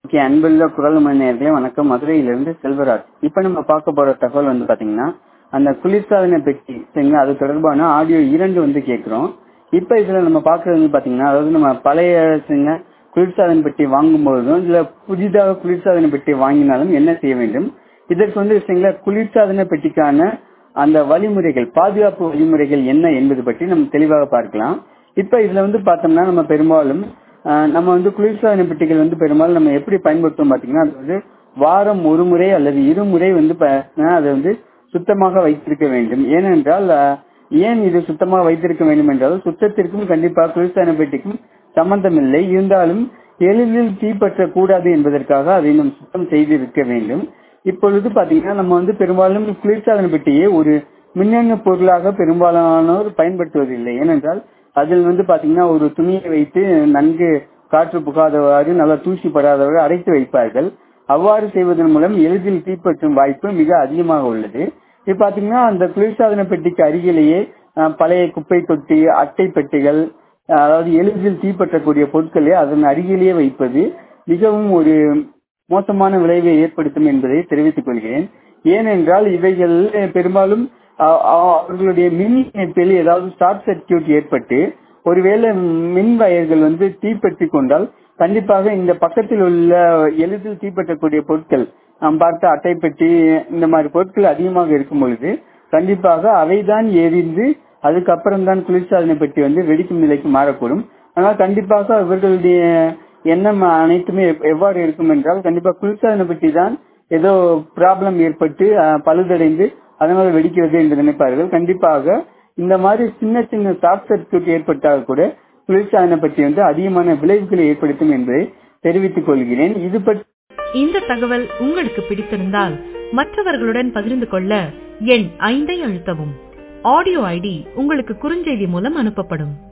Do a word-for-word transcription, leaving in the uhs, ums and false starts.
Okay, அன்புள்ள குரல் மணியர்களே வணக்கம். மதுரையிலிருந்து செல்வராஜ். இப்ப நம்ம பார்க்க போற தகவல் வந்து பாத்தீங்கன்னா, அந்த குளிர்சாதன பெட்டி சரிங்களா, அது தொடர்பான ஆடியோ இரண்டு வந்து கேட்கிறோம். இப்ப இதுல நம்ம பாக்குறது வந்து பாத்தீங்கன்னா, அதாவது நம்ம பழைய சரிங்களா குளிர்சாதன பெட்டி வாங்கும் பொழுதும் இல்ல புதிதாக குளிர்சாதன பெட்டி வாங்கினாலும் என்ன செய்ய வேண்டும், இதற்கு வந்து சரிங்களா குளிர்சாதன பெட்டிக்கான அந்த வழிமுறைகள், பாதுகாப்பு வழிமுறைகள் என்ன என்பது பற்றி நம்ம தெளிவாக பார்க்கலாம். இப்ப இதுல வந்து பார்த்தோம்னா, நம்ம பெரும்பாலும் அஹ், நம்ம வந்து குளிர்சாதன பெட்டிகள் வந்து பெரும்பாலும் நம்ம எப்படி பயன்படுத்துவோம் பாத்தீங்கன்னா, அது வந்து வாரம் ஒரு முறை அல்லது இருமுறை வந்து ப- அதை வந்து சுத்தமாக வைத்திருக்க வேண்டும். ஏனென்றால் அஹ், ஏன் இது சுத்தமாக வைத்திருக்க வேண்டும் என்றால், சுத்தத்திற்கும் கண்டிப்பாக குளிர்சாதன பெட்டிக்கும் சம்பந்தம் இல்லை. இருந்தாலும் எளிதில் தீப்பற்ற கூடாது என்பதற்காக அதை நாம் சுத்தம் செய்திருக்க வேண்டும். இப்பொழுது பாத்தீங்கன்னா, நம்ம வந்து பெரும்பாலும் குளிர்சாதன பெட்டியை ஒரு மின்னணு பொருளாக பெரும்பாலானோர் பயன்படுத்துவதில்லை. ஏனென்றால் அதில் வந்து பாத்தீங்கன்னா ஒரு துணியை வைத்து நன்கு காற்று புகாதவாறு நல்லா தூசி படாதவாறு அடைத்து வைப்பார்கள். அவ்வாறு செய்வதன் மூலம் எளிதில் தீப்பற்றும் வாய்ப்பு மிக அதிகமாக உள்ளது. இப்ப பாத்தீங்கன்னா, அந்த குளிர்சாதன பெட்டிக்கு அருகிலேயே அஹ், பழைய குப்பை தொட்டி, அட்டை பெட்டிகள், அஹ், அதாவது எளிதில் தீப்பற்றக்கூடிய பொருட்களை அதன் அருகிலேயே வைப்பது மிகவும் ஒரு மோசமான விளைவை ஏற்படுத்தும் என்பதை தெரிவித்துக் கொள்கிறேன். ஏனென்றால் இவைகள் பெரும்பாலும் அ- அ- அவர்களுடைய மின் இணைப்பில் ஏதாவது ஷார்ட் சர்க்கியூட் ஏற்பட்டு ஒருவேளை மின் வயர்கள் வந்து தீப்பற்றி கொண்டால் கண்டிப்பாக இந்த பக்கத்தில் உள்ள எளிதில் தீப்பற்றக்கூடிய பொருட்கள், நாம் பார்த்த அட்டை பெட்டி, இந்த மாதிரி பொருட்கள் அதிகமாக இருக்கும் பொழுது கண்டிப்பாக அவைதான் எரிந்து அதுக்கப்புறம் தான் குளிர்சாதன பெட்டி வந்து வெடிக்கும் நிலைக்கு மாறக்கூடும். ஆனால் கண்டிப்பாக இவர்களுடைய எண்ணம் அனைத்துமே எவ்- எவ்வாறு இருக்கும் என்றால், கண்டிப்பா குளிர்சாதன பெட்டி தான் ஏதோ ப்ராப்ளம் ஏற்பட்டு அஹ், பழுதடைந்து அதனால வெடிக்கிறது என்று நினைப்பார்கள். கண்டிப்பாக இந்த மாதிரி சின்ன சின்ன ஷார்ட் சர்க்கியூட் ஏற்பட்டால் கூட குளிர்சாதன பெட்டி வந்து அதிகமான விளைவுகளை ஏற்படுத்தும் என்பதை தெரிவித்துக் கொள்கிறேன். இது பற்றி இந்த தகவல் உங்களுக்கு பிடித்திருந்தால் மற்றவர்களுடன் பகிர்ந்து கொள்ள எண் ஐந்தை அழுத்தவும். ஆடியோ ஐடி உங்களுக்கு குறுஞ்செய்தி மூலம் அனுப்பப்படும்.